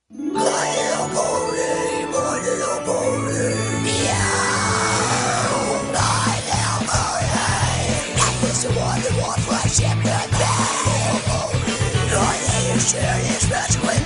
My little pony, my little pony. Meow, my little pony. I used to wonder what friendship could be. My little pony. I think you should, especially